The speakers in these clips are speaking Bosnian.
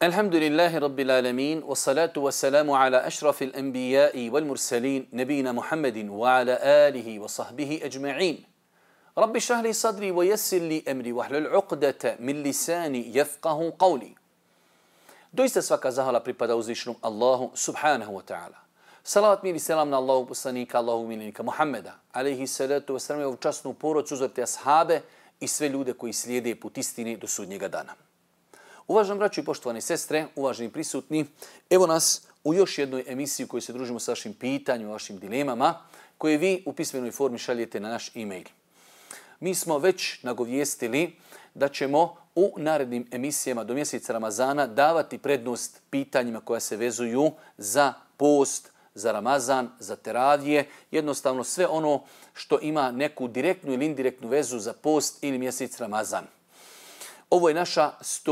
Alhamdulillahi Rabbil Alamin, wassalatu wassalamu ala ašrafil anbijai wal mursalin, nebina Muhammedin wa ala alihi wa sahbihi ajma'in. Rabbi šrah li sadri wa yassir li amri wahlul uqdata min lisani yafqahu qawli. Doista svaka zahvala pripada uzvišenom Allahu subhanahu wa ta'ala. Salavat mir i selam na Allahu poslanika, Allahu miljenika Muhammeda, alaihi salatu wasalam, ovu časnu porodcu, uzorite ashabe i sve ljude koji slijede put istine do sudnjega dana. Uvaženi braćo i poštovane sestre, uvaženi prisutni, evo nas u još jednoj emisiji u kojoj se družimo sa vašim pitanjima, vašim dilemama, koje vi u pismenoj formi šaljete na naš e-mail. Mi smo već nagovijestili da ćemo u narednim emisijama do mjeseca Ramazana davati prednost pitanjima koja se vezuju za post, za Ramazan, za teravije, jednostavno sve ono što ima neku direktnu ili indirektnu vezu za post ili mjesec Ramazan. Ovo je naša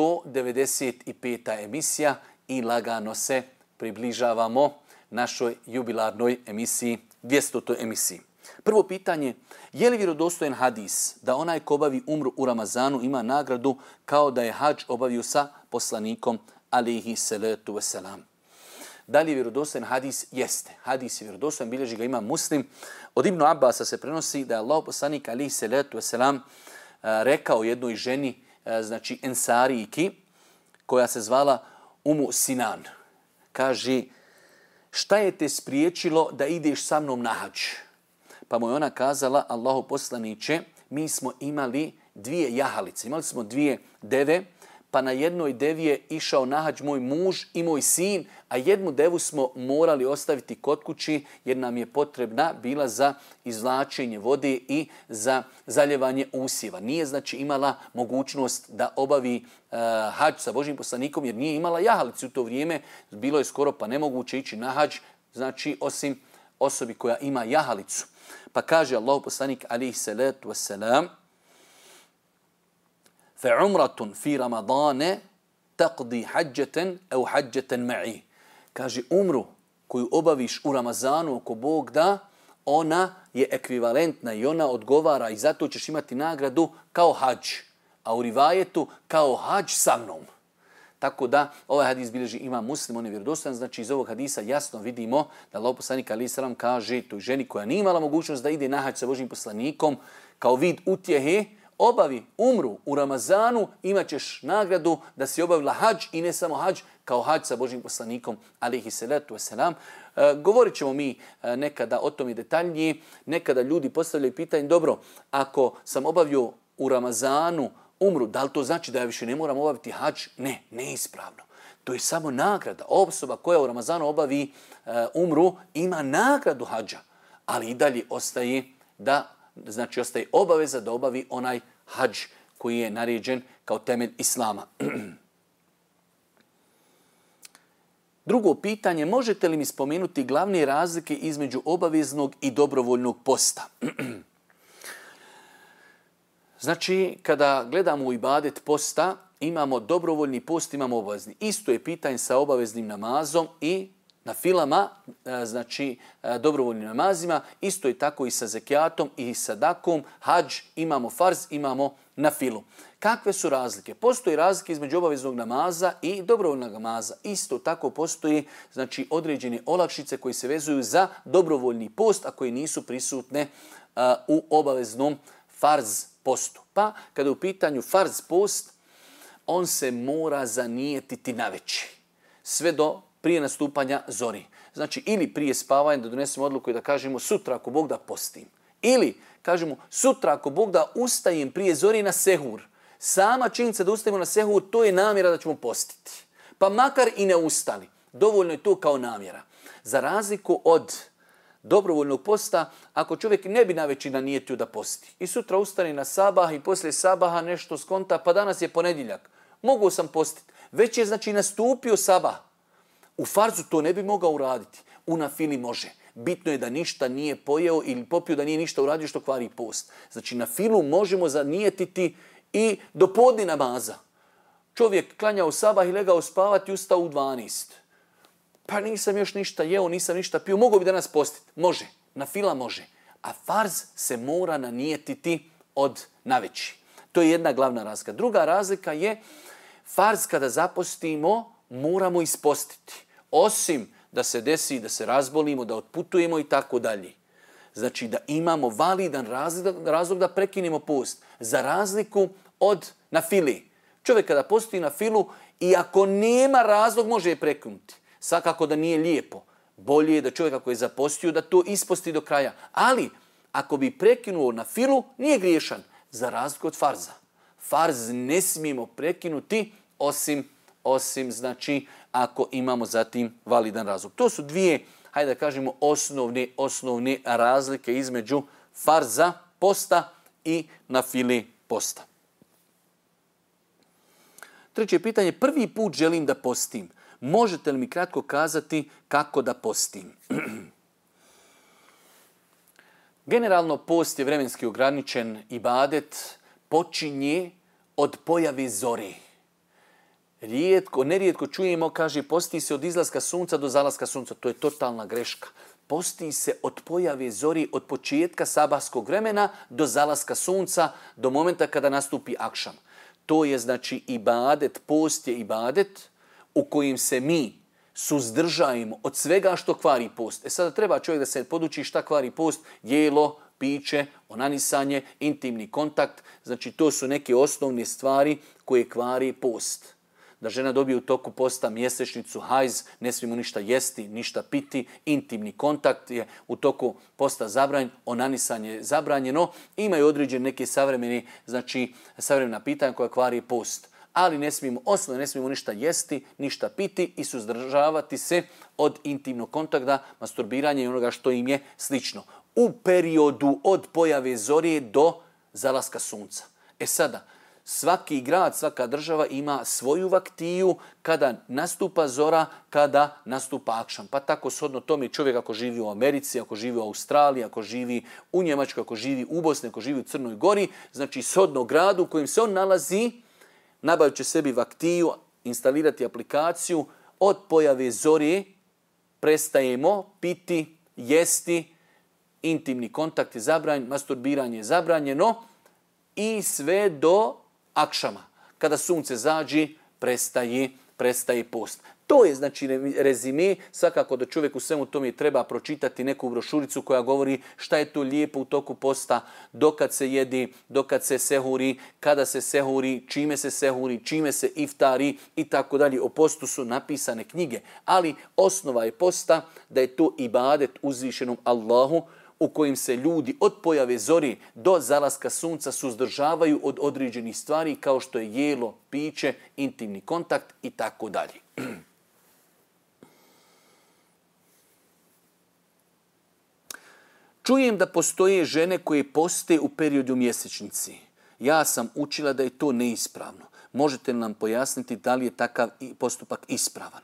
195. emisija i lagano se približavamo našoj jubilarnoj emisiji, 200. emisiji. Prvo pitanje, je li vjerodostojan hadis da onaj ko obavi umru u Ramazanu ima nagradu kao da je hadž obavio sa poslanikom alejhi salatu vesselam? Da li je vjerodostojan hadis? Jeste. Hadis je vjerodostojan, bilježi ga Imam Muslim. Od Ibnu Abbasa se prenosi da je Allahov poslanik alejhi salatu vesselam rekao jednoj ženi, znači Ensarijki, koja se zvala Umu Sinan. Kaže, šta je te spriječilo da ideš sa mnom na hadž? Pa mu je ona kazala, Allahu poslaniče, mi smo imali dvije jahalice, imali smo dvije deve, pa na jednoj devi je išao na hadž moj muž i moj sin, a jednu devu smo morali ostaviti kod kući jer nam je potrebna bila za izvlačenje vode i za zaljevanje usjeva. Nije znači imala mogućnost da obavi hadž sa Božjim poslanikom jer nije imala jahalicu u to vrijeme. Bilo je skoro pa nemoguće ići na hadž, znači osim osobi koja ima jahalicu. Pa kaže Allahu poslanik alejhi salatu vesselam: فَعُمْرَةٌ فِي رَمَضَانَ تَقْضِي حَجَّةً أَوْ حَجَّةً مَعِي. Kaže, umru koju obaviš u Ramazanu ako Bog da, ona je ekvivalentna i ona odgovara i zato ćeš imati nagradu kao hadž. A u rivajetu kao hadž sa mnom. Tako da ovaj hadis bilježi Imam Muslim, on je vjerodostojan. Znači iz ovog hadisa jasno vidimo da Allahov poslanik alejhi selam kaže toj ženi koja nije imala mogućnost da ide na hadž sa Božjim poslanikom kao vid utjehe, obavi umru u Ramazanu, imat ćeš nagradu da si obavila hadž i ne samo hadž, kao hadž sa Božjim poslanikom alejhi salatu vesselam. Govorit ćemo mi nekada o tome detaljnije. Nekada ljudi postavljaju pitanje, dobro, ako sam obavio u Ramazanu umru, da li to znači da ja više ne moram obaviti hadž? Ne, neispravno. To je samo nagrada. Osoba koja u Ramazanu obavi umru ima nagradu hadža, ali i dalje ostaje ostaje obaveza da obavi onaj hadž koji je naređen kao temelj Islama. Drugo pitanje, možete li mi spomenuti glavne razlike između obaveznog i dobrovoljnog posta? Znači, kada gledamo u ibadet posta, imamo dobrovoljni post, imamo obavezni. Isto je pitanje sa obaveznim namazom i na filama, znači dobrovoljnim namazima, isto je tako i sa zekijatom i sadakom, hadž, imamo farz, imamo na filu. Kakve su razlike? Postoji razlike između obaveznog namaza i dobrovoljnog namaza. Isto tako postoji znači određene olakšice koje se vezuju za dobrovoljni post, a koje nisu prisutne u obaveznom farz postu. Pa kada je u pitanju farz post, on se mora zanijetiti naveče. Sve do prije nastupanja zori. Znači ili prije spavanja da donesemo odluku i da kažemo sutra ako Bog da postim. Ili kažemo sutra ako Bog da ustajem prije zori na sehur. Sama činjenica da ustajemo na sehur, to je namjera da ćemo postiti. Pa makar i ne ustali. Dovoljno je to kao namjera. Za razliku od dobrovoljnog posta, ako čovjek ne bi navečer nanijetio da posti i sutra ustane na sabah i poslije sabaha nešto skonta, pa danas je ponedjeljak, mogu sam postiti. Već je znači nastupio sabah. U farzu to ne bi mogao uraditi. U nafili može. Bitno je da ništa nije pojeo ili popio, da nije ništa uradio što kvari post. Znači na filu možemo zanijetiti i do podne namaza. Čovjek klanjao sabah i legao spavati, ustao u 12. Pa nisam još ništa jeo, nisam ništa pio, mogu bi danas postiti. Može. Na fila može. A farz se mora nanijetiti od naveći. To je jedna glavna razlika. Druga razlika je farz kada zapostimo moramo ispostiti. Osim da se desi, da se razbolimo, da otputujemo i tako dalje. Znači da imamo validan razlog da prekinemo post. Za razliku od na fili. Čovjek kada posti na filu i ako nema razlog može je prekinuti. Svakako da nije lijepo. Bolje je da čovjek ako je zapostio da to isposti do kraja. Ali ako bi prekinuo na filu nije griješan. Za razliku od farza. Farz ne smijemo prekinuti osim znači ako imamo zatim validan razlog. To su dvije, hajde da kažemo, osnovne razlike između farza posta i na fili posta. Treće pitanje, prvi put želim da postim. Možete li mi kratko kazati kako da postim? Generalno post je vremenski ograničen ibadet, počinje od pojave zore. Nerijetko čujemo, kaže, posti se od izlaska sunca do zalaska sunca. To je totalna greška. Posti se od pojave zori, od početka sabahskog vremena do zalaska sunca, do momenta kada nastupi akšam. To je znači ibadet, post je ibadet u kojim se mi suzdržajemo od svega što kvari post. Sada treba čovjek da se poduči šta kvari post, jelo, piće, onanisanje, intimni kontakt. Znači to su neke osnovne stvari koje kvari post. Da žena dobije u toku posta mjesečnicu, hajz, ne smijemo ništa jesti, ništa piti, intimni kontakt je u toku posta zabranjen, onanisanje je zabranjeno. Imaju određene neke savremena pitanja koja kvari post. Ali ne smijemo ništa jesti, ništa piti i suzdržavati se od intimnog kontakta, masturbiranja i onoga što im je slično. U periodu od pojave zorije do zalaska sunca. Sada, svaki grad, svaka država ima svoju vaktiju kada nastupa zora, kada nastupa akšam. Pa tako shodno tome čovjek ako živi u Americi, ako živi u Australiji, ako živi u Njemačkoj, ako živi u Bosni, ako živi u Crnoj Gori, znači shodno gradu u kojem se on nalazi, nabavit će sebi vaktiju, instalirati aplikaciju, od pojave zore prestajemo piti, jesti, intimni kontakt je zabranjen, masturbiranje je zabranjeno i sve do akšama. Kada sunce zađi, prestaje post. To je znači rezime, svakako da čovjek u svemu tome treba pročitati neku brošuricu koja govori šta je to lijepo u toku posta, dokad se jedi, dokad se sehuri, kada se sehuri, čime se iftari i tako dalje. O postu su napisane knjige, ali osnova je posta da je to ibadet uzvišenom Allahu u kojim se ljudi od pojave zori do zalaska sunca suzdržavaju od određenih stvari kao što je jelo, piće, intimni kontakt i tako dalje. Čujem da postoje žene koje poste u periodu mjesečnici. Ja sam učila da je to neispravno. Možete li nam pojasniti da li je takav postupak ispravan?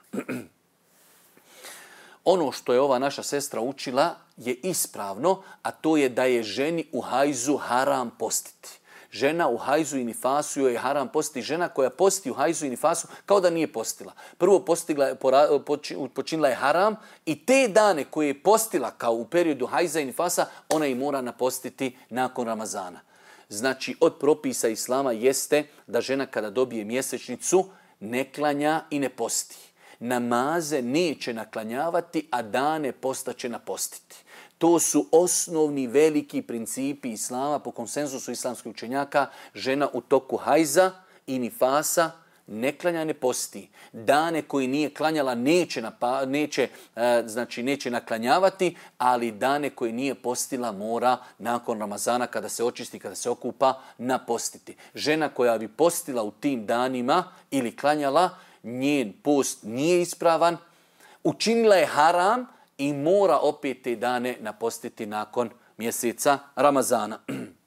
Ono što je ova naša sestra učila je ispravno, a to je da je ženi u hajzu haram postiti. Žena u hajzu i nifasu joj je haram postiti. Žena koja posti u hajzu i nifasu kao da nije postila. Prvo počinila je haram i te dane koje je postila kao u periodu hajza i nifasa, ona i mora napostiti nakon Ramazana. Znači, od propisa Islama jeste da žena kada dobije mjesečnicu ne klanja i ne posti. Namaze neće naklanjavati, a dane posta će napostiti. To su osnovni veliki principi Islama po konsenzusu islamskih učenjaka. Žena u toku hajza i nifasa ne klanja, ne posti. Dane koje nije klanjala neće naklanjavati, ali dane koje nije postila mora nakon Ramazana kada se očisti, kada se okupa, napostiti. Žena koja bi postila u tim danima ili klanjala, njen post nije ispravan, učinila je haram i mora opet te dane napostiti nakon mjeseca Ramazana.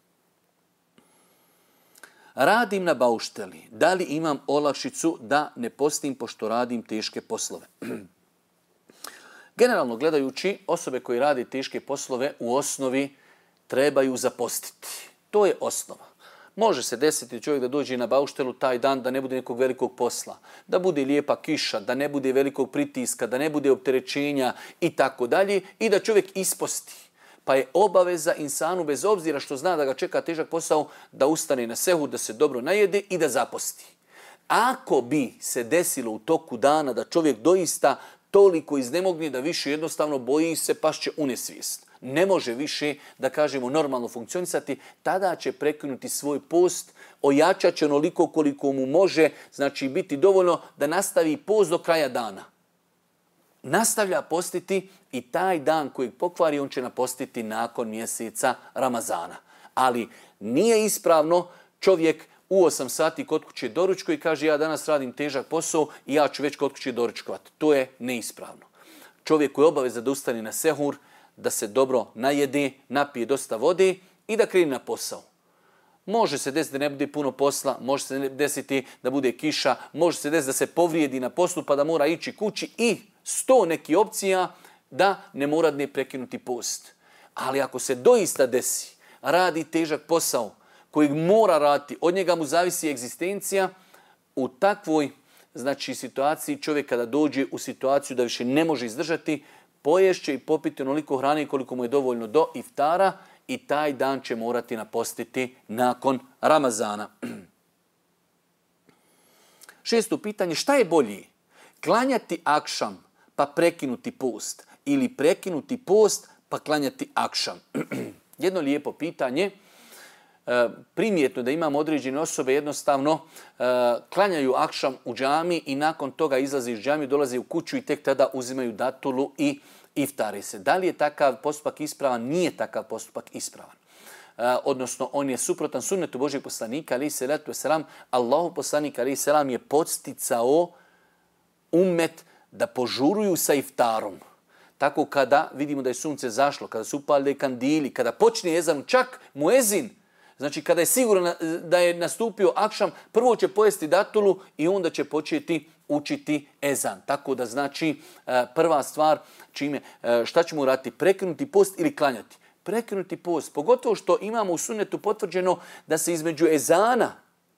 Radim na baušteli. Da li imam olakšicu da ne postim pošto radim teške poslove? Generalno gledajući, osobe koje rade teške poslove u osnovi trebaju zapostiti. To je osnova. Može se desiti čovjek da dođe na bauštelu taj dan da ne bude nekog velikog posla, da bude lijepa kiša, da ne bude velikog pritiska, da ne bude opterećenja i tako dalje i da čovjek isposti. Pa je obaveza insanu, bez obzira što zna da ga čeka težak posao, da ustane na sehur, da se dobro najede i da zaposti. Ako bi se desilo u toku dana da čovjek doista toliko iznemogne da više jednostavno boji se, pašće u nesvijest, ne može više, da kažemo, normalno funkcionisati, tada će prekinuti svoj post, ojačat će onoliko koliko mu može, znači biti dovoljno da nastavi post do kraja dana. Nastavlja postiti i taj dan kojeg pokvari on će napostiti nakon mjeseca Ramazana. Ali nije ispravno čovjek u 8 sati kod kuće doručkuje i kaže ja danas radim težak posao i ja ću već kod kuće doručkovati. To je neispravno. Čovjek koji je obaveza da ustane na sehur, da se dobro najede, napije dosta vode i da krene na posao. Može se desiti da ne bude puno posla, može se desiti da bude kiša, može se desiti da se povrijedi na poslu pa da mora ići kući i 100 nekih opcija da ne mora ne prekinuti post. Ali ako se doista desi, radi težak posao kojeg mora raditi, od njega mu zavisi egzistencija, u takvoj situaciji čovjek kada dođe u situaciju da više ne može izdržati, poješće i popiti onoliko hrane koliko mu je dovoljno do iftara i taj dan će morati napostiti nakon Ramazana. 6. pitanje, šta je bolji? Klanjati akšam pa prekinuti post ili prekinuti post pa klanjati akšam? Jedno lijepo pitanje. Primjetno da imamo određene osobe jednostavno klanjaju akšam u džami i nakon toga izlaze iz džami, dolaze u kuću i tek tada uzimaju datulu i iftari se. Da li je takav postupak ispravan? Nije takav postupak ispravan. Odnosno, on je suprotan sunnetu Božjeg poslanika, alejhi selatu vesselam. Allahov poslanik, alejhi selam, je podsticao ummet da požuruju sa iftarom. Tako kada vidimo da je sunce zašlo, kada su upale kandili, kada počne ezan, čak muezin, znači kada je sigurno da je nastupio akšam, prvo će pojesti datulu i onda će početi učiti ezan. Tako da znači prva stvar, šta ćemo raditi? Prekinuti post ili klanjati? Prekinuti post, pogotovo što imamo u sunnetu potvrđeno da se između ezana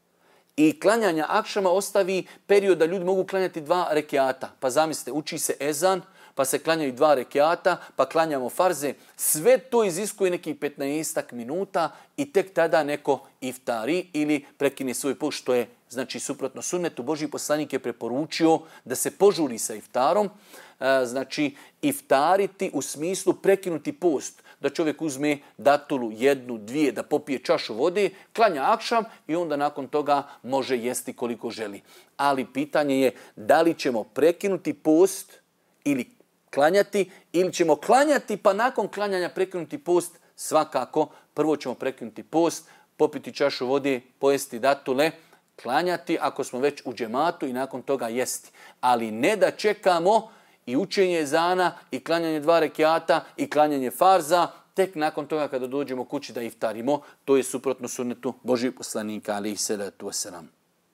i klanjanja akšama ostavi period da ljudi mogu klanjati 2 rekiata. Pa zamislite, uči se ezan, pa se klanjaju 2 rekiata, pa klanjamo farze. Sve to iziskuje nekih 15 minuta i tek tada neko iftari ili prekine svoj post, što je znači suprotno sunnetu. Božji poslanik je preporučio da se požuri sa iftarom, znači iftariti u smislu prekinuti post. Da čovjek uzme datulu 1, 2, da popije čašu vode, klanja akšam i onda nakon toga može jesti koliko želi. Ali pitanje je da li ćemo prekinuti post ili klanjati, ili ćemo klanjati pa nakon klanjanja prekinuti post. Svakako, prvo ćemo prekinuti post, popiti čašu vode, pojesti datule, klanjati ako smo već u džematu i nakon toga jesti. Ali ne da čekamo i učenje ezana i klanjanje 2 rekiata i klanjanje farza, tek nakon toga kada dođemo kući da iftarimo. To je suprotno sunnetu Božjeg poslanika, alejhi selatu vesselam.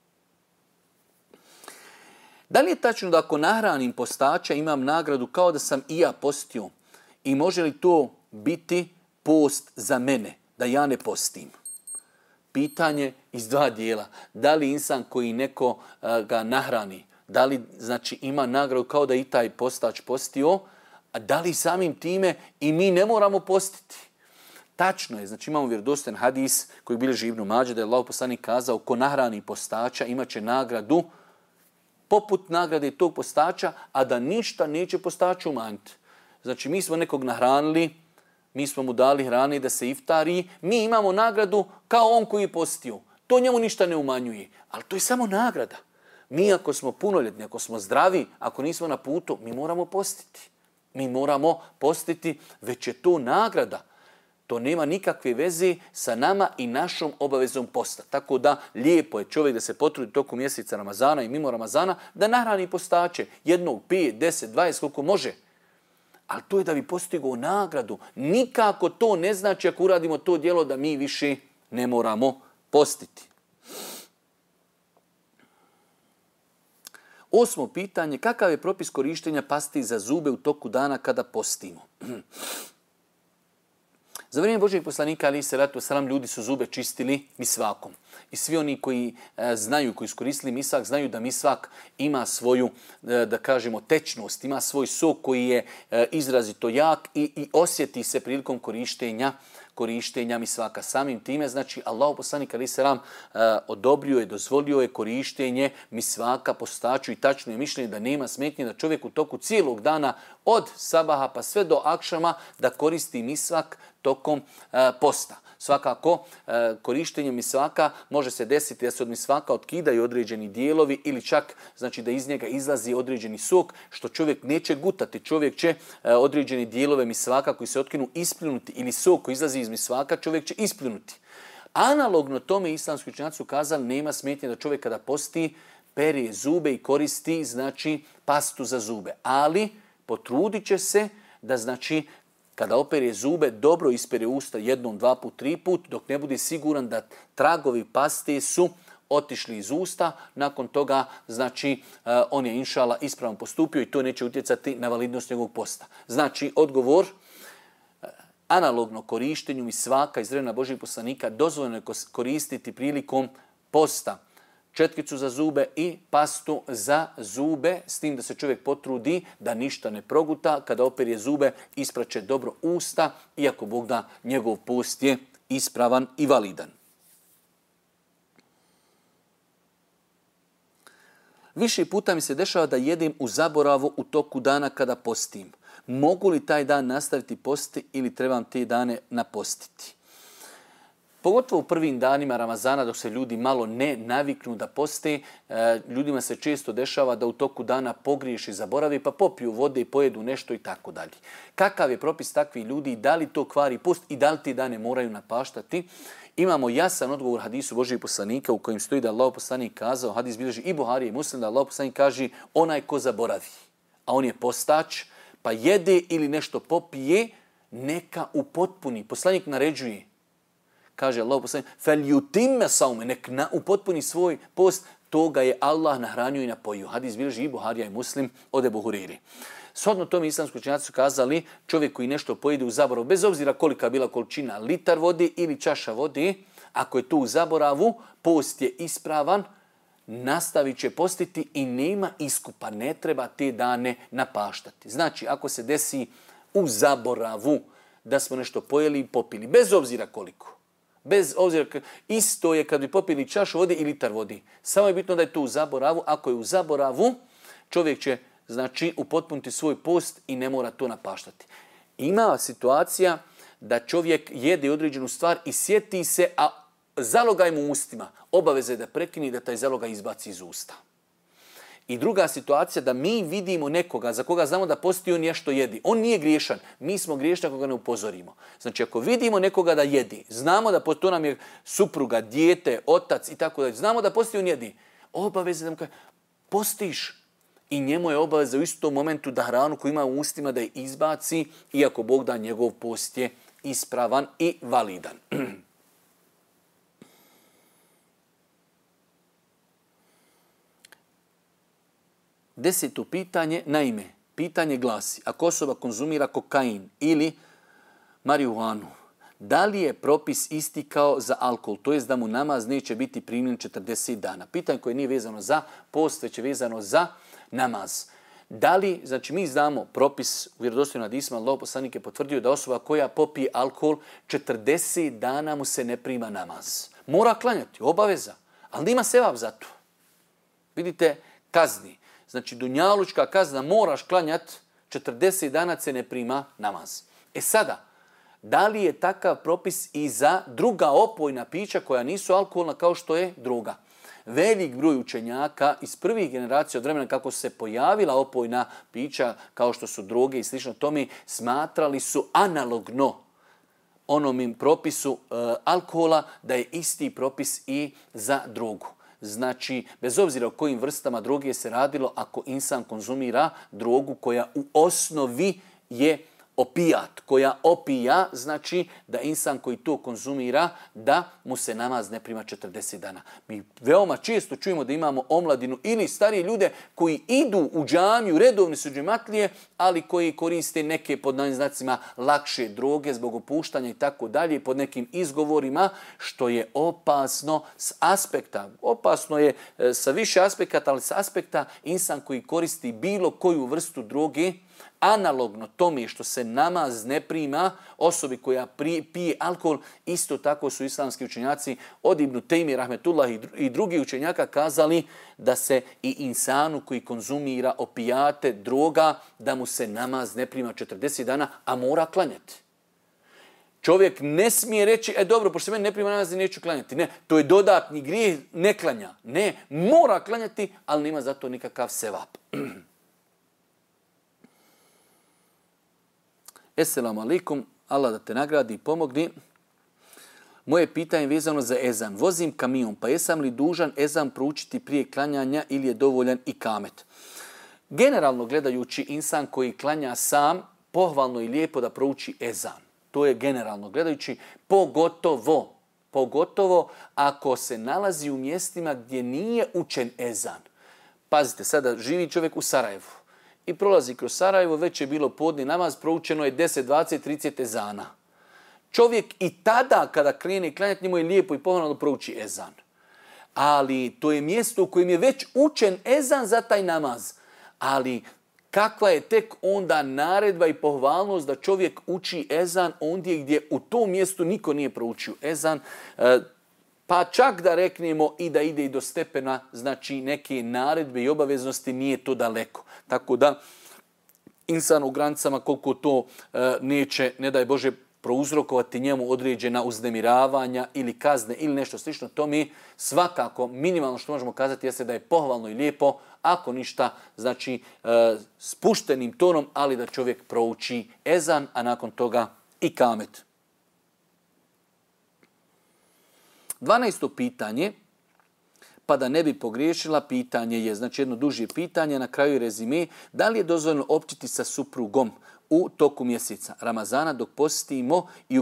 Da li je tačno da ako nahranim postača imam nagradu kao da sam i ja postio? I može li to biti post za mene, da ja ne postim? Pitanje iz 2 dijela. Da li insan koji neko ga nahrani, da li znači ima nagradu kao da i taj postač postio, a da li samim time i mi ne moramo postiti? Tačno je, znači imamo vjerodostojan hadis koji bilježi Ibn Mađe da je Allahov poslanik kazao ko nahrani postača imat će nagradu poput nagrade tog postača, a da ništa neće postaču umanjiti. Znači mi smo nekog nahranili, mi smo mu dali hrane da se iftari, mi imamo nagradu kao on koji je postio. To njemu ništa ne umanjuje, ali to je samo nagrada. Mi ako smo punoljetni, ako smo zdravi, ako nismo na putu, mi moramo postiti. Mi moramo postiti, već je to nagrada. To nema nikakve veze sa nama i našom obavezom posta. Tako da lijepo je čovjek da se potrudi tokom mjeseca Ramazana i mimo Ramazana da nahrani postače 1, 5, 10, 20, koliko može. Ali to je da bi postigao nagradu. Nikako to ne znači ako uradimo to djelo da mi više ne moramo postiti. 8. pitanje, kakav je propis korištenja pasti za zube u toku dana kada postimo? Za vrijeme Božjeg poslanika, alejhi selatu vesselam, ljudi su zube čistili misvakom. I svi oni koji znaju, koji su koristili misvak, znaju da misvak ima svoju, da kažemo, tečnost, ima svoj sok koji je izrazito jak i osjeti se prilikom korištenja misvaka. Samim time, znači, Allahu poslanik alejhi selam odobrio je, dozvolio je korištenje misvaka postaču i tačno je mišljenje da nema smetnje da čovjek u toku cijelog dana od sabaha pa sve do akšama da koristi misvak tokom posta. Svakako, korištenje misvaka može se desiti da se od misvaka otkidaju određeni dijelovi ili čak znači da iz njega izlazi određeni sok, što čovjek neće gutati. Čovjek će određeni dijelove misvaka koji se otkinu ispljunuti ili sok koji izlazi iz misvaka, čovjek će ispljunuti. Analogno tome islamski učenjaci su kazali nema smetnje da čovjek kada posti pere zube i koristi znači pastu za zube. Ali potrudit će se da znači kada opere zube, dobro ispere usta jednom, dva put, tri put, dok ne bude siguran da tragovi paste su otišli iz usta. Nakon toga, znači, on je inšala ispravno postupio i to neće utjecati na validnost njegovog posta. Znači, odgovor, analogno korištenju misvaka iz vremena Božjih poslanika dozvoljeno je koristiti prilikom posta četkicu za zube i pastu za zube, s tim da se čovjek potrudi da ništa ne proguta. Kada opere zube, ispraće dobro usta, iako Bog da njegov post je ispravan i validan. Više puta mi se dešava da jedem u zaboravu u toku dana kada postim. Mogu li taj dan nastaviti postiti ili trebam te dane napostiti? Pogotovo u prvim danima Ramazana dok se ljudi malo ne naviknu da poste, ljudima se često dešava da u toku dana pogriješi, zaboravi pa popiju vode i pojedu nešto i tako dalje. Kakav je propis takvih ljudi, da li to kvari post i da li te dane moraju napaštati? Imamo jasan odgovor hadisu Božijeg poslanika u kojem stoji da Allahov poslanik kazao, hadis bilježi i Buharija i Muslim, da Allahov poslanik kaže onaj ko zaboravi, a on je postač, pa jede ili nešto popije, neka upotpuni. Poslanik naređuje, kaže Allah poslanik, فَلْيُتِمَّ سَوْمَ, nek upotpuni svoj post, toga je Allah nahranio i napojio. Hadis bilježi i Buharija i Muslim od Ebu Huriri. Shodno tome islamski učenjaci su kazali, čovjek koji nešto pojede u zaboravu, bez obzira kolika bila količina, litar vode ili čaša vode, ako je to u zaboravu, post je ispravan, nastavit će postiti i nema iskupa, ne treba te dane napaštati. Znači, ako se desi u zaboravu da smo nešto pojeli i popili, bez obzira koliko, bez obzira, isto je kad bi popili čašu vode i litar vode. Samo je bitno da je to u zaboravu. Ako je u zaboravu, čovjek će znači upotpuniti svoj post i ne mora to napaštati. Ima situacija da čovjek jede određenu stvar i sjeti se, a zalogaj mu u ustima. Obaveza je da prekini da taj zalogaj izbaci iz usta. I druga situacija da mi vidimo nekoga za koga znamo da posti on nešto jedi. On nije griješan. Mi smo griješni ako ga ne upozorimo. Znači ako vidimo nekoga da jedi, znamo da to nam je supruga, dijete, otac i tako dalje. Znamo da posti on jedi. Obaveza da mu kaže postiš. I njemu je obaveza u istom momentu da hranu koju ima u ustima da je izbaci, iako Bog da njegov post je ispravan i validan. 10. pitanje, naime, pitanje glasi, ako osoba konzumira kokain ili marihuanu, da li je propis isti kao za alkohol, to jest da mu namaz neće biti primljen 40 dana? Pitanje koje nije vezano za post, već je vezano za namaz. Da li, znači mi znamo propis u vjerodostojnim hadisima, Allahov poslanik je potvrdio da osoba koja popije alkohol 40 dana mu se ne prima namaz. Mora klanjati, obaveza, ali nima sevap za to. Vidite, kazni. Znači, dunjalučka kazna, moraš klanjati, 40 dana se ne prima namaz. E sada, da li je takav propis i za druga opojna pića koja nisu alkoholna kao što je droga? Velik broj učenjaka iz prvih generacija od vremena kako se pojavila opojna pića kao što su droge i slično tome, smatrali su analogno onom propisu alkohola da je isti propis i za drogu. Znači, bez obzira o kojim vrstama droge se radilo, ako insan konzumira drogu koja u osnovi je opijat, koja opija, znači da insan koji to konzumira, da mu se namaz ne prima 40 dana. Mi veoma često čujemo da imamo omladinu ili starije ljude koji idu u džamiju, redovne su džematlije, ali koji koriste neke pod znacima lakše droge zbog opuštanja i tako dalje, pod nekim izgovorima, što je opasno s aspekta. Opasno je sa više aspekata, ali s aspekta insan koji koristi bilo koju vrstu droge, analogno tome što se namaz ne prima osobi koja pije alkohol, isto tako su islamski učenjaci od Ibn Tejmi rahmetullah i drugi učenjaka kazali da se i insanu koji konzumira opijate, droga, da mu se namaz ne prima 40 dana, a mora klanjati. Čovjek ne smije reći, dobro, pošto se meni ne prima namaz, neću klanjati. Ne, to je dodatni grijeh, ne klanja. Ne, mora klanjati, ali nema zato nikakav sevap. Esselamu alaikum, Allah da te nagradi i pomogni. Moje pitanje je vezano za ezan. Vozim kamion, pa jesam li dužan ezan proučiti prije klanjanja ili je dovoljan i kamet? Generalno gledajući, insan koji klanja sam, pohvalno i lijepo da prouči ezan. To je generalno gledajući, pogotovo ako se nalazi u mjestima gdje nije učen ezan. Pazite, sada živi čovjek u Sarajevu i prolazi kroz Sarajevo, već je bilo podni namaz, proučeno je 10, 20, 30 ezana. Čovjek i tada kada krene klanjati, njemu je lijepo i pohvalno da prouči ezan. Ali to je mjesto u kojem je već učen ezan za taj namaz. Ali kakva je tek onda naredba i pohvalnost da čovjek uči ezan ondje gdje u tom mjestu niko nije proučio ezan, pa čak da reknemo i da ide i do stepena, znači neke naredbe i obaveznosti, nije to daleko. Tako da insan u granicama koliko to neće, ne daj Bože, prouzrokovati njemu određena uznemiravanja ili kazne ili nešto slično, to mi svakako minimalno što možemo kazati jeste da je pohvalno i lijepo, ako ništa, znači spuštenim tonom, ali da čovjek prouči ezan, a nakon toga i kamet. 12. pitanje, pa da ne bi pogriješila, pitanje je, znači jedno duže pitanje, na kraju rezime, da li je dozvoljeno općiti sa suprugom u toku mjeseca Ramazana dok postimo i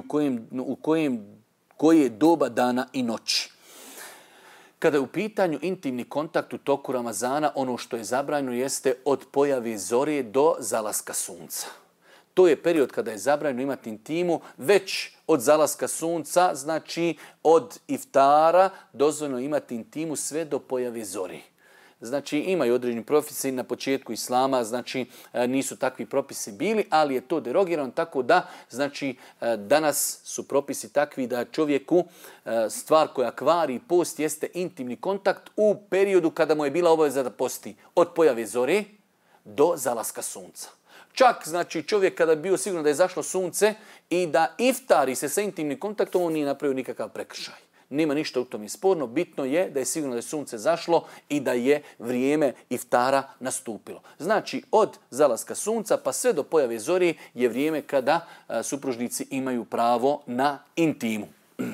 koje doba dana i noći. Kada je u pitanju intimni kontakt u toku Ramazana, ono što je zabranjeno jeste od pojave zore do zalaska sunca. To je period kada je zabranjeno imati intimu, već od zalaska sunca, znači od iftara, dozvoljeno imati intimu sve do pojave zori. Znači imaju određeni propisi na početku islama, znači nisu takvi propisi bili, ali je to derogirano tako da, znači danas su propisi takvi da čovjeku stvar koja kvari post jeste intimni kontakt u periodu kada mu je bila obaveza da posti od pojave zore do zalaska sunca. Čak, znači, čovjek kada bi bio siguran da je zašlo sunce i da iftari se sa intimnim kontaktom, on nije napravio nikakav prekršaj. Nema ništa u tom sporno. Bitno je da je sigurno da je sunce zašlo i da je vrijeme iftara nastupilo. Znači, od zalaska sunca pa sve do pojave zori je vrijeme kada supružnici imaju pravo na intimu.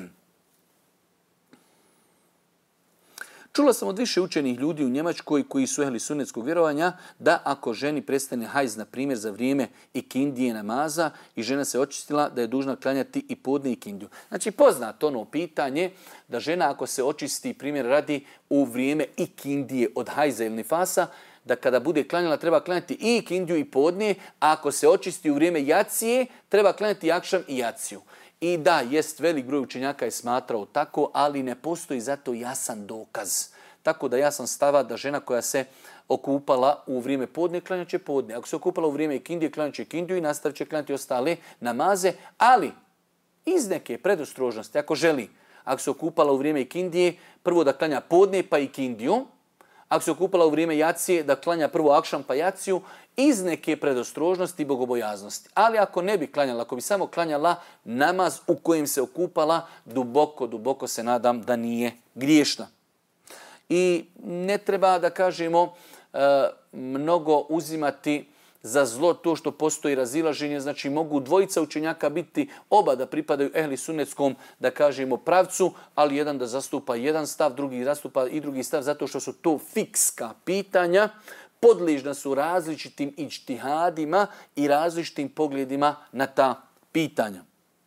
Čula sam od više učenih ljudi u Njemačkoj koji su ehli sunnetskog vjerovanja da ako ženi prestane hajz, na primjer za vrijeme ikindije namaza i žena se očistila, da je dužna klanjati i podne ikindiju. Znači poznato ono pitanje da žena ako se očisti, primjer radi, u vrijeme ikindije od hajza ili nifasa, da kada bude klanjala treba klanjati i ikindiju i podne, a ako se očisti u vrijeme jacije, treba klanjati i akšam i jaciju. I da, jest velik broj učenjaka je smatrao tako, ali ne postoji zato jasan dokaz. Tako da ja sam stava da žena koja se okupala u vrijeme podne, klanjat će podne. Ako se okupala u vrijeme ikindije, klanjat će ikindiju i nastavit će klanjati ostale namaze, ali iz neke predostrožnosti, ako želi, ako se okupala u vrijeme ikindije, prvo da klanja podne pa ikindiju, ako se okupala u vrijeme jacije, da klanja prvo akšam pa jaciju, iz neke predostrožnosti i bogobojaznosti. Ali ako ne bi klanjala, ako bi samo klanjala namaz u kojem se okupala, duboko se nadam da nije griješna. I ne treba da kažemo mnogo uzimati za zlo to što postoji razilaženje, znači mogu dvojica učenjaka biti oba da pripadaju ehli sunnetskom, da kažemo, pravcu, ali jedan da zastupa jedan stav, drugi zastupa i drugi stav, zato što su to fikska pitanja, podližna su različitim iđtihadima i različitim pogledima na ta pitanja.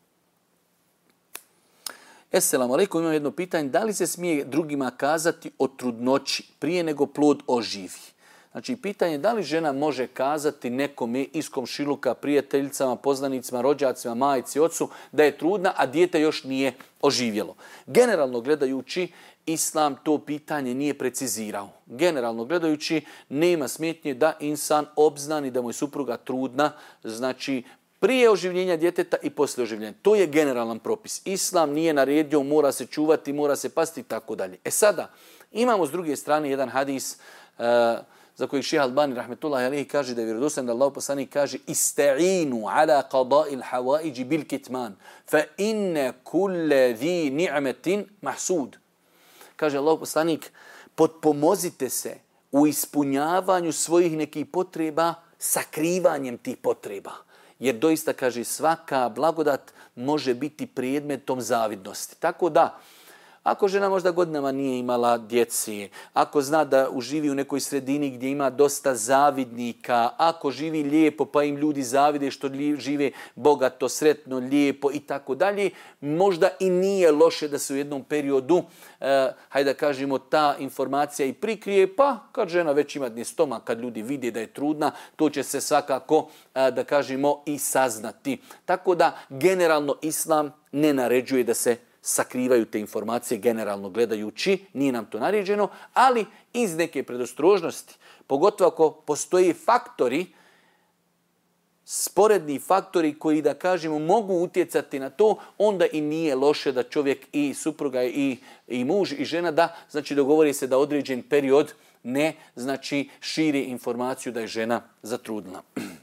Esselamu alaikum, imam jedno pitanje, da li se smije drugima kazati o trudnoći prije nego plod oživi? Znači, pitanje je da li žena može kazati nekome iz komšiluka, prijateljicama, poznanicima, rođacima, majci, ocu da je trudna, a dijete još nije oživjelo. Generalno gledajući, Islam to pitanje nije precizirao. Generalno gledajući, nema smetnje da insan obznani da mu je supruga trudna, znači prije oživljenja djeteta i poslije oživljenja. To je generalan propis. Islam nije naredio, mora se čuvati, mora se pasti i tako dalje. Sada, imamo s druge strane jedan hadis za koji šejh Albani rahmetullahi alejhi kaže da je vjerodostojan da Allahov poslanik kaže ista'inu ala qada'il hawaij bil kitman fa inna kulla dhi ni'matin mahsud. Kaže Allahov poslanik, potpomozite se u ispunjavanju svojih nekih potreba sakrivanjem tih potreba. Jer doista, kaže, svaka blagodat može biti predmetom zavidnosti. Tako da, ako žena možda godinama nije imala djeci, ako zna da živi u nekoj sredini gdje ima dosta zavidnika, ako živi lijepo pa im ljudi zavide što žive bogato, sretno, lijepo i tako dalje, možda i nije loše da se u jednom periodu, hajde da kažemo, ta informacija i prikrije, pa kad žena već ima dne stomak, kad ljudi vide da je trudna, to će se svakako, da kažemo, i saznati. Tako da, generalno, Islam ne naređuje da se sakrivaju te informacije generalno gledajući, nije nam to naređeno, ali iz neke predostrožnosti, pogotovo ako postoje faktori, sporedni faktori koji, da kažemo, mogu utjecati na to, onda i nije loše da čovjek i supruga i muž i žena da, znači, dogovori se da određen period ne, znači, širi informaciju da je žena zatrudnila.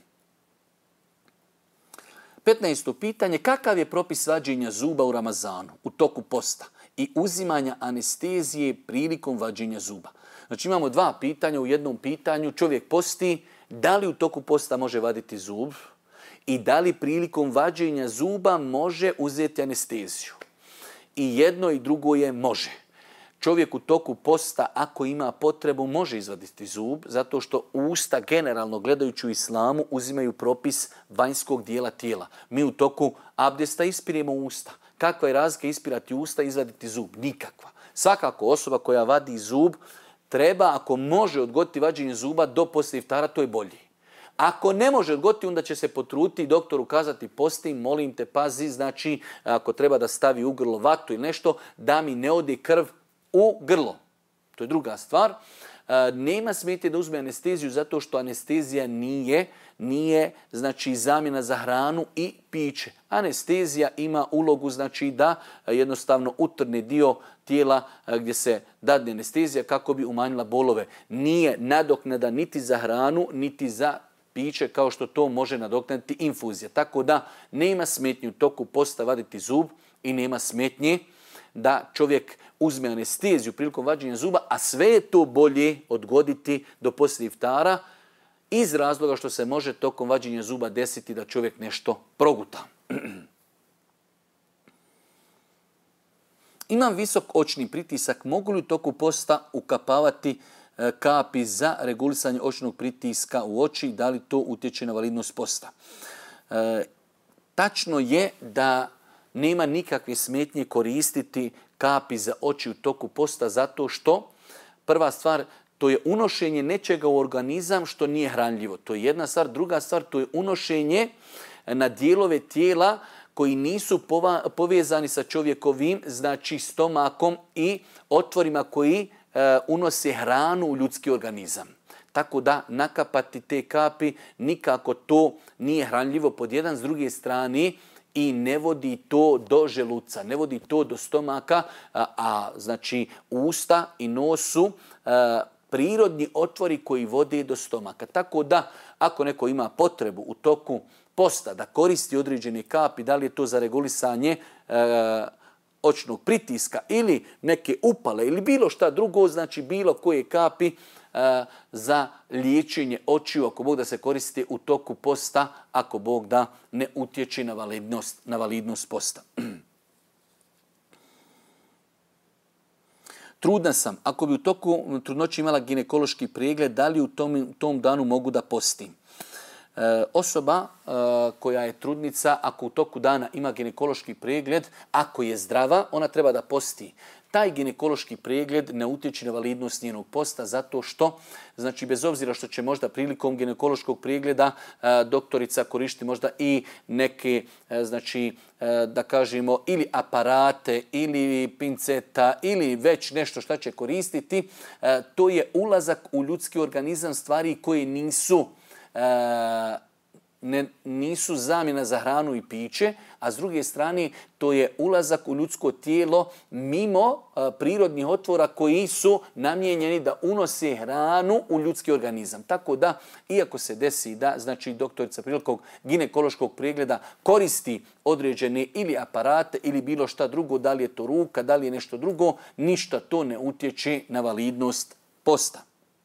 15. pitanje, kakav je propis vađenja zuba u Ramazanu, u toku posta i uzimanja anestezije prilikom vađenja zuba? Znači, imamo dva pitanja. U jednom pitanju čovjek posti, da li u toku posta može vaditi zub i da li prilikom vađenja zuba može uzeti anesteziju. I jedno i drugo je može. Čovjek u toku posta, ako ima potrebu, može izvaditi zub, zato što usta, generalno gledajući u islamu, uzimaju propis vanjskog dijela tijela. Mi u toku abdesta ispiremo usta. Kakva je razlika ispirati usta i izvaditi zub? Nikakva. Svakako osoba koja vadi zub treba, ako može odgoditi vađenje zuba do poslije iftara, to je bolje. Ako ne može odgoditi, onda će se potruditi i doktoru kazati posti, molim te, pazi, znači ako treba da stavi u grlo vatu ili nešto, da mi ne ode krv u grlo. To je druga stvar. Nema smetnje da uzme anesteziju zato što anestezija nije znači zamjena za hranu i piće. Anestezija ima ulogu, znači, da jednostavno utrne dio tijela gdje se dadne anestezija kako bi umanjila bolove. Nije nadoknada niti za hranu, niti za piće kao što to može nadoknaditi infuzija. Tako da nema smetnje u toku posta vaditi zub i nema smetnje da čovjek uzme anesteziju prilikom vađenja zuba, a sve je to bolje odgoditi do poslije iftara iz razloga što se može tokom vađenja zuba desiti da čovjek nešto proguta. Imam visok očni pritisak, mogu li u toku posta ukapavati kapi za regulisanje očnog pritiska u oči, da li to utječe na validnost posta? Tačno je da nema nikakve smetnje koristiti kapi za oči u toku posta zato što, prva stvar, to je unošenje nečega u organizam što nije hranljivo. To je jedna stvar. Druga stvar, to je unošenje na dijelove tijela koji nisu povezani sa čovjekovim, znači stomakom i otvorima koji unose hranu u ljudski organizam. Tako da nakapati te kapi nikako to nije hranljivo pod jedan, s druge strane i ne vodi to do želuca, ne vodi to do stomaka, a znači usta i nosu prirodni otvori koji vode do stomaka. Tako da ako neko ima potrebu u toku posta da koristi određene kapi, da li je to za regulisanje očnog pritiska ili neke upale ili bilo šta drugo, znači bilo koje kapi za liječenje očiju, ako Bog da se koristi u toku posta, ako Bog da ne utječe na validnost posta. Trudna sam. Ako bi u toku trudnoće imala ginekološki pregled, da li u tom danu mogu da postim? Osoba koja je trudnica, ako u toku dana ima ginekološki pregled, ako je zdrava, ona treba da posti. taj ginekološki pregled ne utječe na validnost njenog posta zato što, znači bez obzira što će možda prilikom ginekološkog pregleda doktorica koristiti možda i neke, znači da kažemo ili aparate ili pinceta ili već nešto što će koristiti, to je ulazak u ljudski organizam stvari koje nisu zamjena za hranu i piće, a s druge strane to je ulazak u ljudsko tijelo mimo prirodnih otvora koji su namijenjeni da unose hranu u ljudski organizam. Tako da, iako se desi da znači doktorica prilikom ginekološkog pregleda koristi određene ili aparate ili bilo šta drugo, da li je to ruka, da li je nešto drugo, ništa to ne utječe na validnost posta.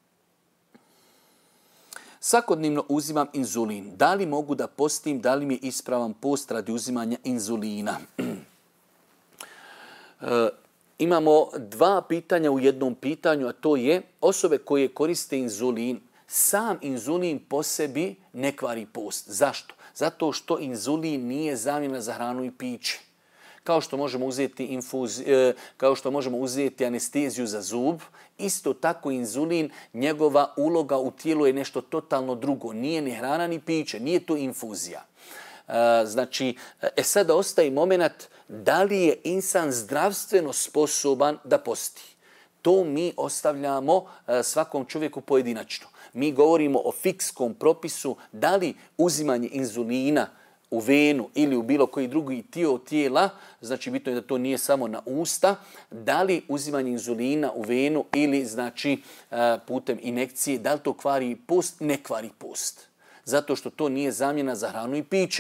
Svakodnevno uzimam inzulin. Da li mogu da postim, da li mi je ispravan post radi uzimanja inzulina? Imamo dva pitanja u jednom pitanju, a to je osobe koje koriste inzulin. Sam inzulin po sebi ne kvari post. Zašto? Zato što inzulin nije zamjena za hranu i piće. Kao što možemo uzeti anesteziju za zub, isto tako inzulin, njegova uloga u tijelu je nešto totalno drugo. Nije ni hrana ni piće, nije to infuzija. Znači, sada ostaje moment da li je insan zdravstveno sposoban da posti. To mi ostavljamo svakom čovjeku pojedinačno. Mi govorimo o fikskom propisu da li uzimanje inzulina u venu ili u bilo koji drugi dio tijela, znači bitno je da to nije samo na usta, da li uzimanje inzulina u venu ili znači putem injekcije, da li to kvari post? Ne kvari post. Zato što to nije zamjena za hranu i piće.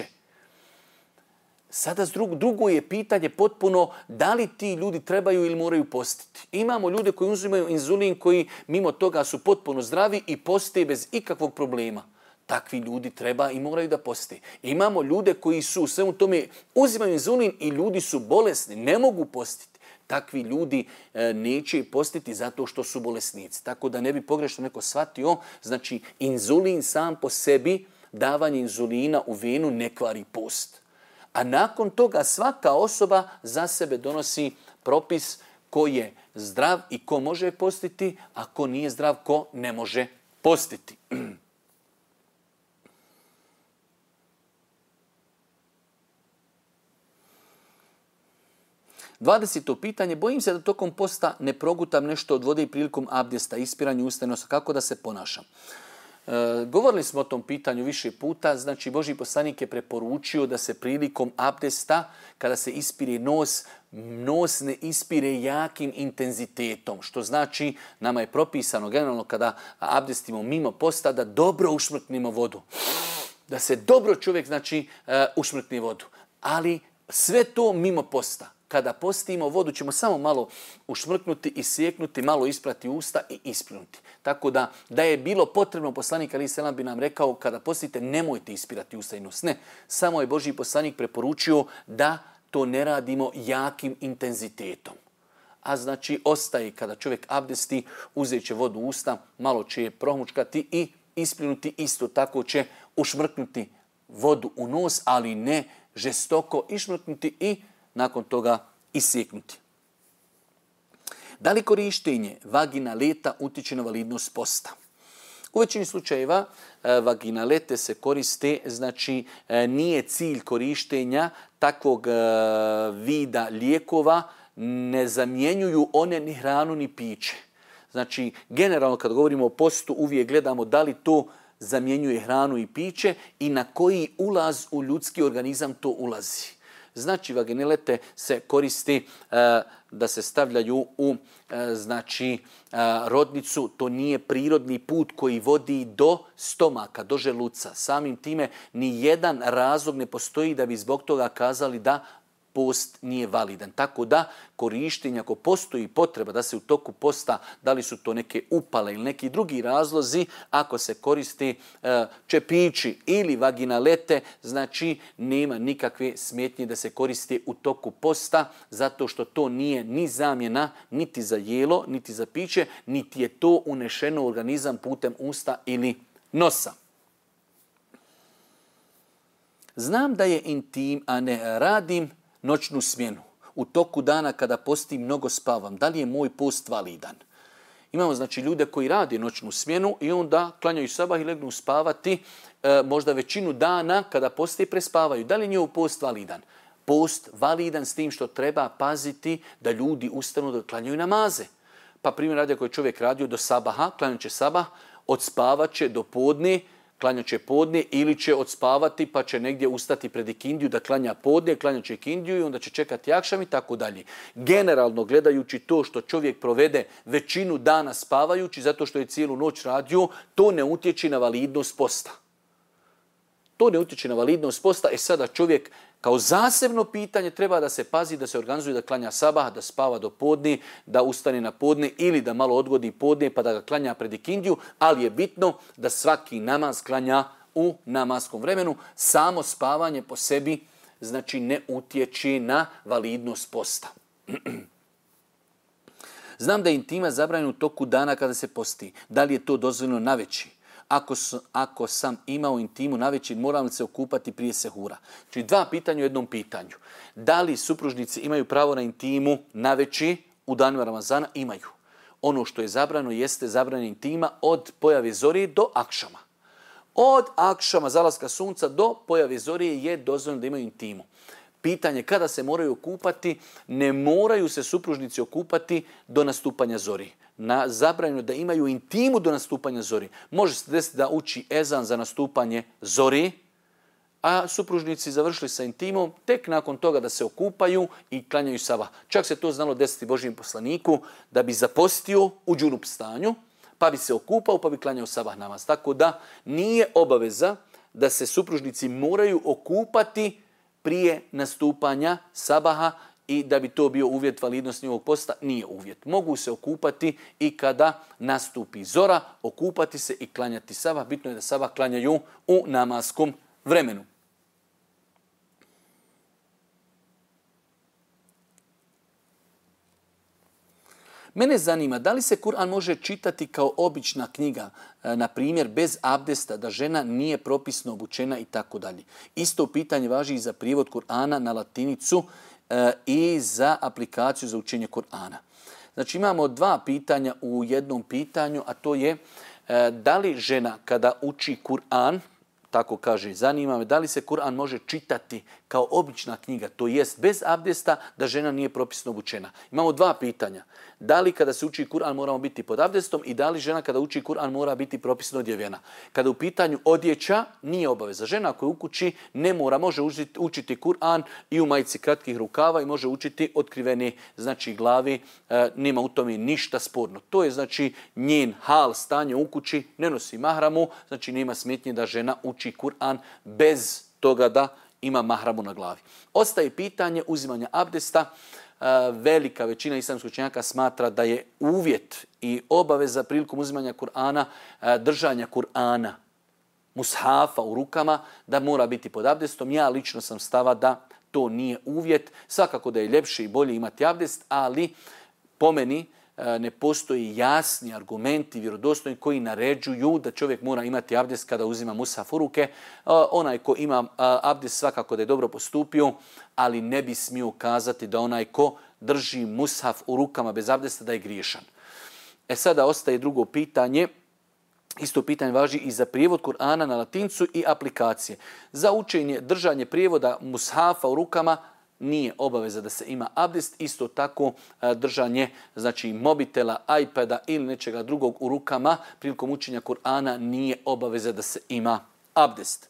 Sada drugo je pitanje potpuno da li ti ljudi trebaju ili moraju postiti. Imamo ljude koji uzimaju inzulin koji mimo toga su potpuno zdravi i poste bez ikakvog problema. Takvi ljudi treba i moraju da poste. Imamo ljude koji su u svemu tome uzimaju inzulin i ljudi su bolesni, ne mogu postiti. Takvi ljudi neće postiti zato što su bolesnici. Tako da ne bi pogrešno neko shvatio, znači inzulin sam po sebi, davanje inzulina u venu ne kvari post. A nakon toga svaka osoba za sebe donosi propis ko je zdrav i ko može postiti, a ko nije zdrav, ko ne može postiti. 20. pitanje. Bojim se da tokom posta ne progutam nešto od vode i prilikom abdesta, ispiranju usta i nosa. Kako da se ponašam? Govorili smo o tom pitanju više puta. Znači, Božji poslanik je preporučio da se prilikom abdesta, kada se ispire nos ne ispire jakim intenzitetom. Što znači, nama je propisano generalno kada abdestimo mimo posta da dobro ušmrknimo vodu. Da se dobro čovjek znači ušmrkne vodu. Ali sve to mimo posta. Kada postimo vodu ćemo samo malo ušmrknuti, isjeknuti, malo isprati usta i ispljunuti. Tako da je bilo potrebno, poslanik alejhi selam bi nam rekao kada postite nemojte ispirati usta i nos. Ne, samo je Božji poslanik preporučio da to ne radimo jakim intenzitetom. A znači ostaje kada čovjek abdesti, uzet će vodu u usta, malo će je prohmučkati i ispljunuti, isto tako će ušmrknuti vodu u nos, ali ne žestoko išmrknuti i nakon toga isjeknuti. Da li korištenje vaginaleta utječe na validnost posta? U većini slučajeva vaginalete se koriste, znači nije cilj korištenja takvog vida lijekova, ne zamjenjuju one ni hranu ni piće. Znači, generalno kad govorimo o postu uvijek gledamo da li to zamjenjuje hranu i piće i na koji ulaz u ljudski organizam to ulazi. Znači, vaginalete se koristi da se stavljaju u rodnicu. To nije prirodni put koji vodi do stomaka, do želuca. Samim time ni jedan razlog ne postoji da bi zbog toga kazali da post nije validan. Tako da korištenje, ako postoji potreba da se u toku posta, da li su to neke upale ili neki drugi razlozi, ako se koristi čepići ili vaginalete, znači nema nikakve smetnje da se koristi u toku posta, zato što to nije ni zamjena, niti za jelo, niti za piće, niti je to unešeno u organizam putem usta ili nosa. Znam da je intim, a ne radim noćnu smjenu. u toku dana kada postim mnogo spavam, da li je moj post validan? Imamo znači ljude koji rade noćnu smjenu i onda klanjaju sabah i legnu spavati možda većinu dana kada poste i prespavaju. Da li je njihov post validan? Post validan s tim što treba paziti da ljudi ustanu da klanjaju namaze. Pa primjer radi ako je čovjek radio do sabaha, klanjat će sabah, odspavat će do podne, klanjat će podne ili će odspavati pa će negdje ustati pred ikindiju da klanja podne, klanjat će ikindiju i onda će čekati akšam i tako dalje. Generalno gledajući to što čovjek provede većinu dana spavajući zato što je cijelu noć radio, to ne utječe na validnost posta. To ne utječe na validnost posta. Sada čovjek kao zasebno pitanje treba da se pazi, da se organizuje, da klanja sabah, da spava do podne, da ustane na podne ili da malo odgodi podne pa da ga klanja pred ikindiju, ali je bitno da svaki namaz klanja u namaskom vremenu. Samo spavanje po sebi znači ne utječe na validnost posta. Znam da je intima zabranjena u toku dana kada se posti. Da li je to dozvoljeno naveći? Ako sam imao intimu navečer, moram li se okupati prije sehura? Znači dva pitanja u jednom pitanju. Da li supružnici imaju pravo na intimu navečer u danima Ramazana? Imaju. Ono što je zabrano jeste zabranjena intima od pojave zore do akšama. Od akšama, zalaska sunca do pojave zore je dozvoljeno da imaju intimu. Pitanje kada se moraju okupati, ne moraju se supružnici okupati do nastupanja zori. Zabranjeno da imaju intimu do nastupanja zori. Može se desiti da uči ezan za nastupanje zori, a supružnici završili sa intimom, tek nakon toga da se okupaju i klanjaju sabah. Čak se to znalo desiti Božijem poslaniku da bi zapostio u džunup stanju, pa bi se okupao, pa bi klanjao sabah namaz. Tako da nije obaveza da se supružnici moraju okupati prije nastupanja sabaha i da bi to bio uvjet validnosti njihovog posta, nije uvjet. Mogu se okupati i kada nastupi zora, okupati se i klanjati sabah. Bitno je da sabah klanjaju u namaskom vremenu. Mene zanima, da li se Kur'an može čitati kao obična knjiga, na primjer bez abdesta, da žena nije propisno obučena i tako dalje. Isto pitanje važi i za prijevod Kur'ana na latinicu i za aplikaciju za učenje Kur'ana. Znači imamo dva pitanja u jednom pitanju, a to je da li žena kada uči Kur'an, tako kaže, zanima me, da li se Kur'an može čitati kao obična knjiga, to jest bez abdesta, da žena nije propisno obučena. Imamo dva pitanja. Da li kada se uči Kur'an moramo biti pod abdestom i da li žena kada uči Kur'an mora biti propisno odjevena. Kada u pitanju odjeća nije obaveza. Žena koja u kući ne mora, može učiti Kur'an i u majici kratkih rukava i može učiti otkrivene znači glavi, nema u tome ništa sporno. To je znači njen hal, stanje u kući, ne nosi mahramu, znači nema smetnje da žena uči Kur'an bez toga da ima mahramu na glavi. Ostaje pitanje uzimanja abdesta. Velika većina islamskih učenjaka smatra da je uvjet i obaveza prilikom uzimanja Kur'ana, držanja Kur'ana, mushafa u rukama, da mora biti pod abdestom. Ja lično sam stava da to nije uvjet. Svakako da je ljepše i bolje imati abdest, ali po meni ne postoji jasni argumenti vjerodostojni koji naređuju da čovjek mora imati abdest kada uzima mushaf u ruke. Onaj ko ima abdest svakako da je dobro postupio, ali ne bi smio kazati da onaj ko drži mushaf u rukama bez abdesta da je griješan. Sada ostaje drugo pitanje. Isto pitanje važi i za prijevod Kur'ana na latincu i aplikacije. Za učenje, držanje prijevoda mushafa u rukama nije obaveza da se ima abdest, isto tako držanje znači mobitela, iPada ili nečega drugog u rukama prilikom učenja Kur'ana nije obaveza da se ima abdest.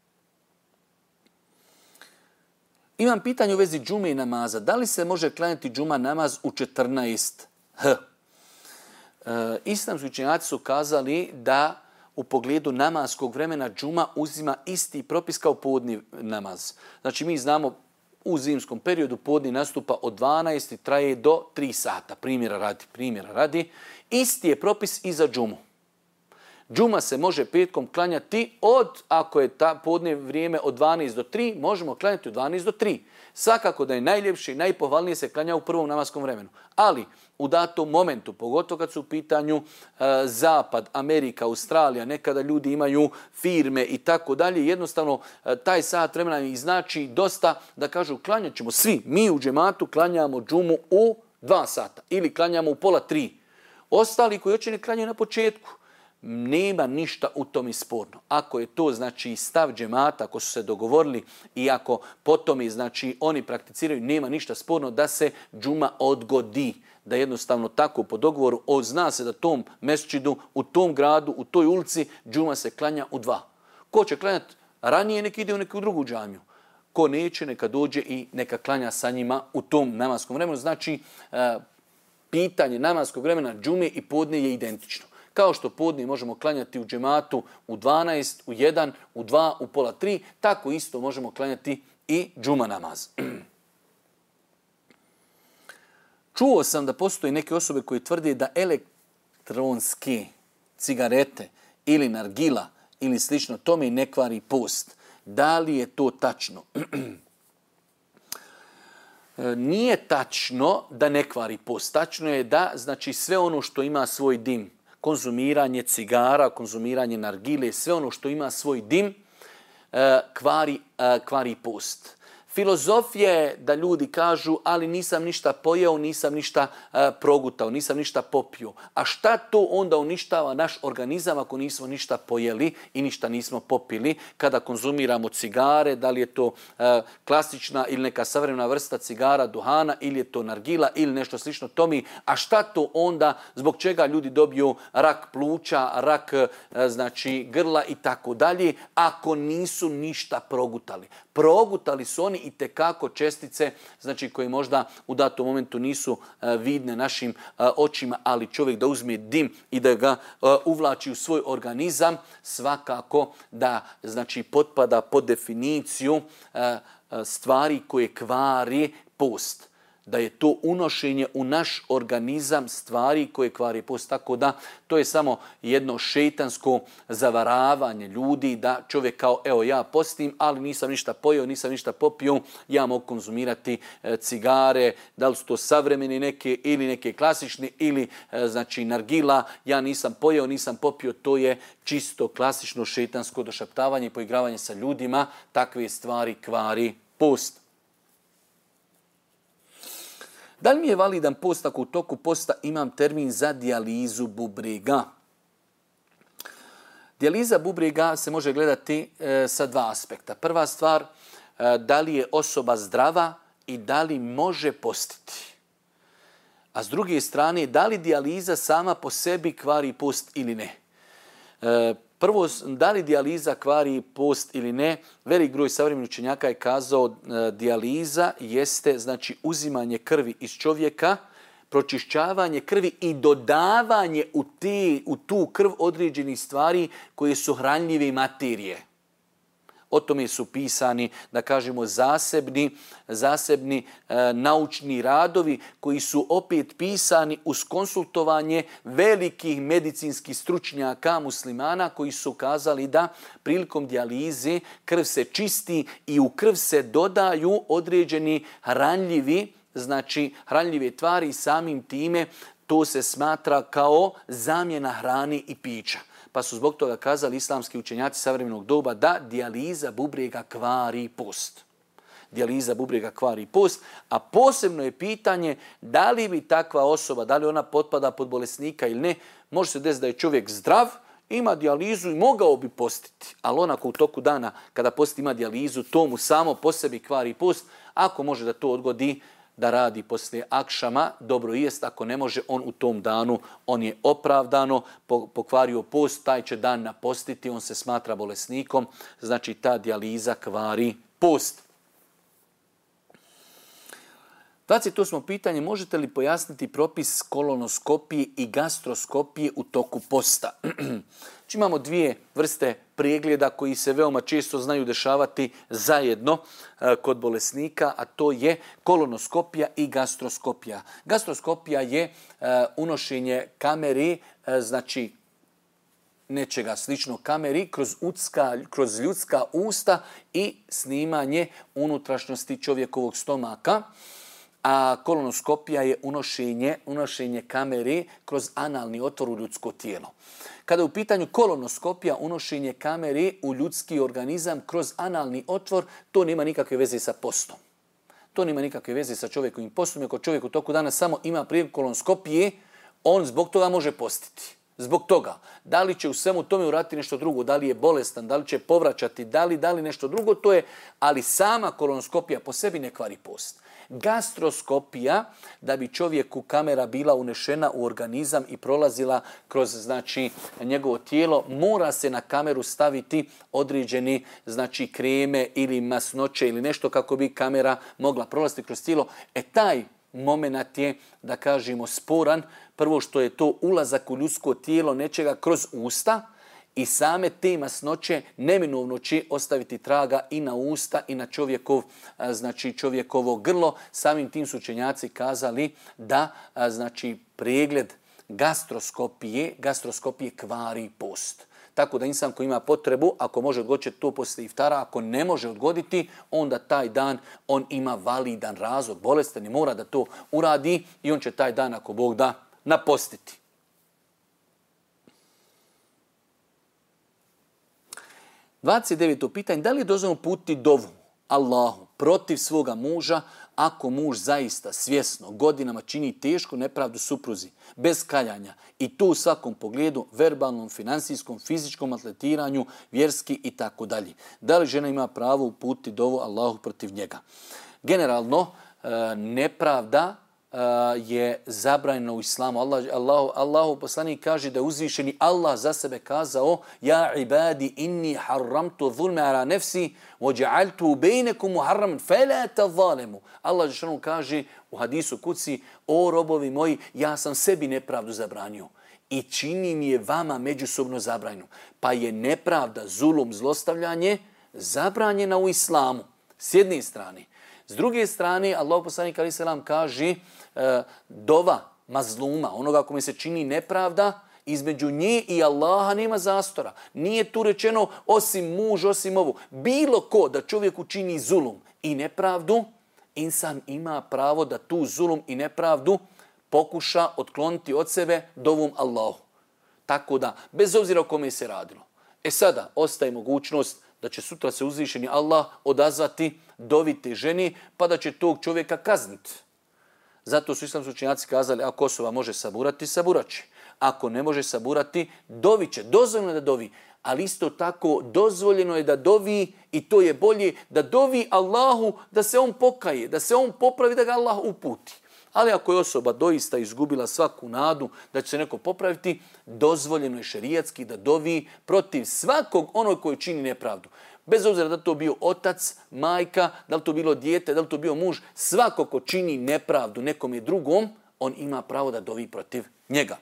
Imam pitanje u vezi džume i namaza. Da li se može klanjati džuma namaz u 14h? Islamski učenjaci su kazali da u pogledu namaskog vremena džuma uzima isti propis kao podni namaz. Znači mi znamo u zimskom periodu podni nastupa od 12 i traje do 3 sata. Primjera radi. Isti je propis i za džumu. Džuma se može petkom klanjati ako je podne vrijeme od 12 do 3, možemo klanjati od 12 do 3. Svakako da je najljepše i najpohvalnije se klanja u prvom namaskom vremenu. Ali u datom momentu, pogotovo kad su u pitanju Zapad, Amerika, Australija, nekada ljudi imaju firme i tako dalje, jednostavno taj sat vremena i znači dosta da kažu klanjat ćemo svi. Mi u džematu klanjamo džumu u 2 sata ili klanjamo u pola 3. Ostali koji hoće ne klanjaju na početku. Nema ništa u tome sporno. Ako je to znači stav džemata, ako su se dogovorili i ako potom znači oni prakticiraju, nema ništa sporno da se džuma odgodi. Da jednostavno tako po dogovoru zna se da tom mesdžidu, u tom gradu, u toj ulici džuma se klanja u 2. Ko će klanjati ranije, nek ide u neku drugu džamiju. Ko neće, neka dođe i neka klanja sa njima u tom namaskom vremenu. Znači, pitanje namaskog vremena džume i podne je identično. Kao što podne možemo klanjati u džematu u 12, u 1, u 2, u pola 3, tako isto možemo klanjati i džuma namaz. Čuo sam da postoje neke osobe koji tvrde da elektronske cigarete ili nargila ili slično tome ne kvari post. Da li je to tačno? Nije tačno da ne kvari post. Tačno je da znači sve ono što ima svoj dim, konzumiranje cigara, konzumiranje nargile, sve ono što ima svoj dim, kvari post. Filozofija je da ljudi kažu, ali nisam ništa pojeo, nisam ništa progutao, nisam ništa popio. A šta to onda uništava naš organizam ako nismo ništa pojeli i ništa nismo popili? Kada konzumiramo cigare, da li je to klasična ili neka savremena vrsta cigara, duhana, ili je to nargila ili nešto slično tome. A šta to onda, zbog čega ljudi dobiju rak pluća, rak znači grla i tako dalje, ako nisu ništa progutali? Progutali su oni itekako čestice, znači koje možda u datom momentu nisu vidne našim očima, ali čovjek da uzme dim i da ga uvlači u svoj organizam, svakako da znači potpada pod definiciju stvari koje kvari post. Da je to unošenje u naš organizam stvari koje kvari post. Tako da to je samo jedno šejtansko zavaravanje ljudi da čovjek kao evo ja postim, ali nisam ništa pojeo, nisam ništa popio, ja mogu konzumirati cigare, da li su to savremeni neke ili neke klasične ili znači nargila, ja nisam pojeo, nisam popio, to je čisto klasično šejtansko došaptavanje i poigravanje sa ljudima, takve stvari kvari post. Da li mi je validan post ako u toku posta imam termin za dijalizu bubrega? Dijaliza bubrega se može gledati sa 2 aspekta. Prva stvar, da li je osoba zdrava i da li može postiti. A s druge strane, da li dijaliza sama po sebi kvari post ili ne. Prvo, da li dijaliza kvari post ili ne, velik broj savremenih učenjaka je kazao dijaliza jeste znači uzimanje krvi iz čovjeka, pročišćavanje krvi i dodavanje u tu krv određenih stvari koje su hranljive materije. O tome su pisani, da kažemo, zasebni naučni radovi koji su opet pisani uz konsultovanje velikih medicinskih stručnjaka muslimana koji su kazali da prilikom dijalize krv se čisti i u krv se dodaju određeni hranljive tvari i samim time to se smatra kao zamjena hrane i pića. Pa su zbog toga kazali islamski učenjaci savremenog doba da dijaliza bubrega kvari post. Dijaliza bubrega kvari post, a posebno je pitanje da li bi takva osoba, da li ona potpada pod bolesnika ili ne. Može se desiti da je čovjek zdrav, ima dijalizu i mogao bi postiti, ali onako u toku dana kada posti ima dijalizu, to mu samo po sebi kvari post. Ako može da to odgodi, da radi poslije akšama, dobro jest, ako ne može, on u tom danu, on je opravdano pokvario post, taj će dan napostiti, on se smatra bolesnikom, znači ta dijaliza kvari post. 28. pitanje, možete li pojasniti propis kolonoskopije i gastroskopije u toku posta? Znači, imamo 2 vrste pregleda koji se veoma često znaju dešavati zajedno kod bolesnika, a to je kolonoskopija i gastroskopija. Gastroskopija je unošenje kamere, znači nečega slično kameri kroz ljudska usta i snimanje unutrašnjosti čovjekovog stomaka. A kolonoskopija je unošenje kamere kroz analni otvor u ljudsko tijelo. Kada je u pitanju kolonoskopija, unošenje kamere u ljudski organizam kroz analni otvor, to nema nikakve veze sa postom. To nema nikakve veze sa čovjekovim postom. Ako čovjek u toku dana samo ima prije kolonoskopije, on zbog toga može postiti. Zbog toga. Da li će u svemu tome uraditi nešto drugo, da li je bolestan, da li će povraćati, da li nešto drugo, to je, ali sama kolonoskopija po sebi ne kvari post. Gastroskopija, da bi čovjeku kamera bila unešena u organizam i prolazila kroz njegovo tijelo, mora se na kameru staviti određeni kreme ili masnoće ili nešto kako bi kamera mogla prolaziti kroz tijelo. Taj moment je, da kažemo, sporan. Prvo što je to ulazak u ljudsko tijelo nečega kroz usta i same te masnoće neminovno će ostaviti traga i na usta i na čovjekovo grlo. Samim tim su učenjaci kazali da pregled gastroskopije kvari post. Tako da insan koji ima potrebu, ako može odgoditi to poslije iftara, ako ne može odgoditi, onda taj dan on ima validan razlog. Bolestan i mora da to uradi i on će taj dan, ako Bog da, napostiti. Dvadeset pitanje, da li je dozvoljeno uputiti dovu Allahu protiv svoga muža ako muž zaista svjesno godinama čini tešku nepravdu supruzi, bez kaljanja i to u svakom pogledu, verbalnom, financijskom, fizičkom maltretiranju, vjerski i tako dalje. Da li žena ima pravo uputiti dovu Allahu protiv njega? Generalno, nepravda je zabranjeno u islamu. Allahu poslanik kaže da je uzvišeni Allah za sebe kazao: Ja ibadi inni harramtu zulme ala nefsi wa ja'altu bejnekum muharraman fela tazalemu. Allah dželle kaže u hadisu kuci: O robovi moji, ja sam sebi nepravdu zabranio i činim je vama međusobno zabranjeno. Pa je nepravda, zulum, zlostavljanje zabranjena u islamu. S jedne strane. S druge strane, Allah poslanik alejhi selam kaže dova mazluma, onoga kome se čini nepravda, između nje i Allaha nema zastora. Nije tu rečeno osim muž, osim ovu. Bilo ko da čovjeku čini zulum i nepravdu, insan ima pravo da tu zulum i nepravdu pokuša otkloniti od sebe dovom Allahu. Tako da, bez obzira o kome se radilo. Sada ostaje mogućnost da će sutra se uzvišeni Allah odazvati dovi te ženi, pa da će tog čovjeka kazniti. Zato su islamski učenjaci kazali, ako osoba može saburati, saburat će. Ako ne može saburati, dovit će. Dozvoljeno je da dovi, ali isto tako dozvoljeno je da dovi, i to je bolje, da dovi Allahu da se on pokaje, da se on popravi, da ga Allah uputi. Ali ako je osoba doista izgubila svaku nadu da će se neko popraviti, dozvoljeno je šerijatski da dovi protiv svakog onog koji čini nepravdu. Bez obzira da to bio otac, majka, da li to bilo dijete, da li to bio muž, svako ko čini nepravdu nekom je drugom, on ima pravo da dovi protiv njega.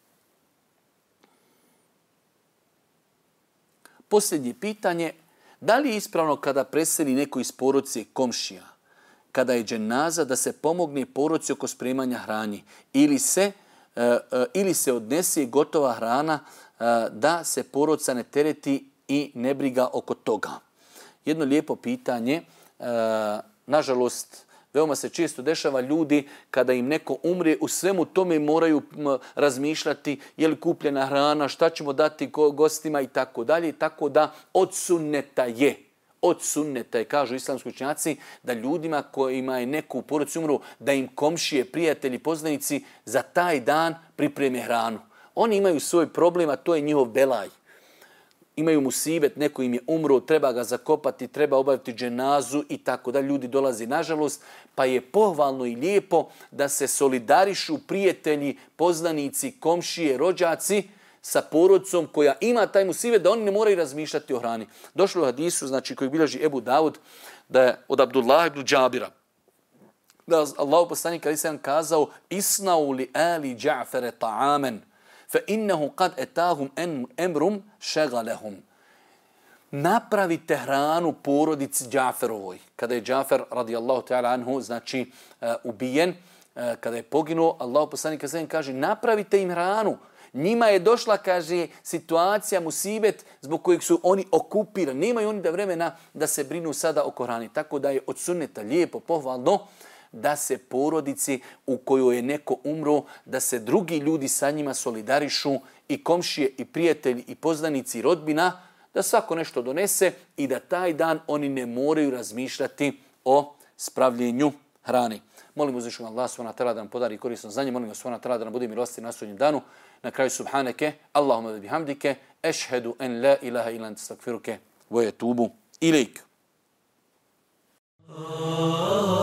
Posljednje pitanje, da li je ispravno kada preseli neko iz porodice komšija, kada je dženaza, da se pomogne porodici oko spremanja hrani ili se odnese gotova hrana da se porodica ne tereti i ne briga oko toga? Jedno lijepo pitanje. Nažalost, veoma se često dešava ljudi kada im neko umre, u svemu tome moraju razmišljati je li kupljena hrana, šta ćemo dati gostima i tako dalje. Tako da od sunneta je, kažu islamski učenjaci, da ljudima kojima je neko u porodici umro, da im komšije, prijatelji, poznanici za taj dan pripreme hranu. Oni imaju svoj problem, a to je njihov belaj. Imaju musibet, neko im je umro, treba ga zakopati, treba obaviti dženazu i tako da ljudi dolazi nažalost, pa je pohvalno i lijepo da se solidarišu prijatelji, poznanici, komšije, rođaci sa porodicom koja ima taj musibet, da oni ne moraju razmišljati o hrani. Došlo u hadisu, koji bilježi Ebu Davud, da je od Abdullah ibn Džabira, da Allah poslanik alejhi selam kazao: Isnau li ali Dža'fara ta'amen, fa innahu qad etahum emrum šegalehum. Napravite hranu porodici Džaferovoj. Kada je Džafer radijallahu ta'ala anhu, ubijen, kada je poginuo, Allah poslanik alejhi selam kaže: napravite im hranu, Njima je došla, kaže, situacija, musibet, zbog kojeg su oni okupirani. Nemaju oni da vremena da se brinu sada oko hrani. Tako da je od sunneta lijepo, pohvalno, da se porodici u kojoj je neko umro, da se drugi ljudi sa njima solidarišu, i komšije, i prijatelji, i poznanici, i rodbina, da svako nešto donese i da taj dan oni ne moraju razmišljati o spravljenju hrane. Molim uzvišenog Allah subhanahu wa ta'ala da nam podari korisno znanje, molim ga subhanahu wa ta'ala da nam bude milostiv na sudnjem danu. Na kraju subhaneke, Allahumma wa bihamdike, ešhedu en la ilaha illa anta astaghfiruke wa atubu ilejk.